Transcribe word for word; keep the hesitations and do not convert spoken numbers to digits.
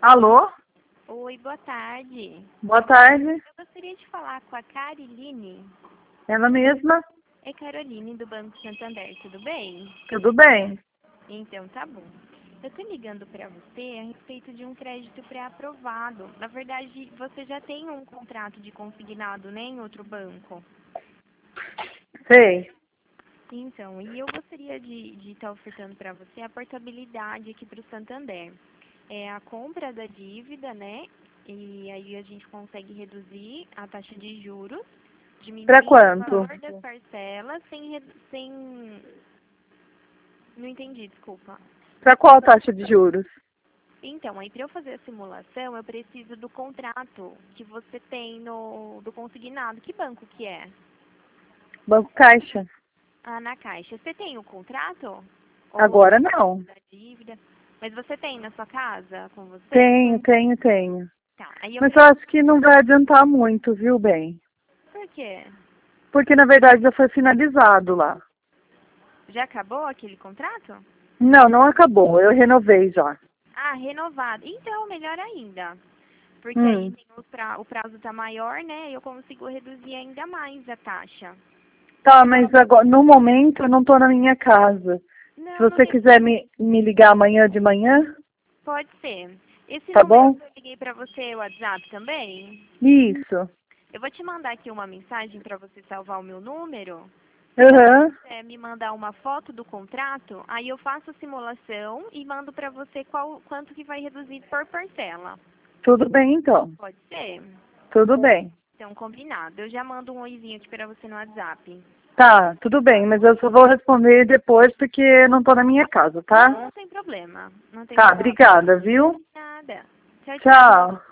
Alô? Oi, boa tarde. Boa tarde. Eu gostaria de falar com a Cariline. Ela mesma? É Caroline, do Banco Santander, tudo bem? Tudo bem? Então, tá bom. Eu tô ligando para você a respeito de um crédito pré-aprovado. Na verdade, você já tem um contrato de consignado, né, em outro banco? Sei. Então, e eu gostaria de estar ofertando para você a portabilidade aqui para o Santander. É a compra da dívida, né? E aí a gente consegue reduzir a taxa de juros, Pra diminuir o quanto? valor das parcelas sem, redu- sem... Não entendi, desculpa. Pra qual taxa de juros? Então, aí para eu fazer a simulação, eu preciso do contrato que você tem no do consignado. Que banco que é? Banco Caixa? Ah, na Caixa. Você tem o contrato? Ou Agora não. da dívida? Mas você tem na sua casa com você? Tenho, tenho, tenho. Tá. Aí eu Mas eu preciso. acho que não vai adiantar muito, viu, bem? Por quê? Porque na verdade já foi finalizado lá. Já acabou aquele contrato? Não, não acabou. Eu renovei já. Ah, renovado. Então, melhor ainda. Porque aí Hum. tem o, pra, o prazo tá maior, né? E eu consigo reduzir ainda mais a taxa. Tá, mas agora, no momento eu não tô na minha casa. Se Não, não você tem. quiser me, me ligar amanhã de manhã, Pode ser. Esse tá número bom? que eu liguei pra você é o WhatsApp também? Isso. Eu vou te mandar aqui uma mensagem para você salvar o meu número. Se você Aham. quiser me mandar uma foto do contrato, aí eu faço a simulação e mando para você qual, quanto que vai reduzir por parcela. Tudo bem então. Pode ser? Tudo bem. Então, combinado. Eu já mando um oizinho aqui para você no WhatsApp. Tá, tudo bem, mas eu só vou responder depois porque eu não tô na minha casa, Não, tá? não tem problema. Não tem Tá, problema. obrigada, viu? Nada. Tchau, tchau. Tchau.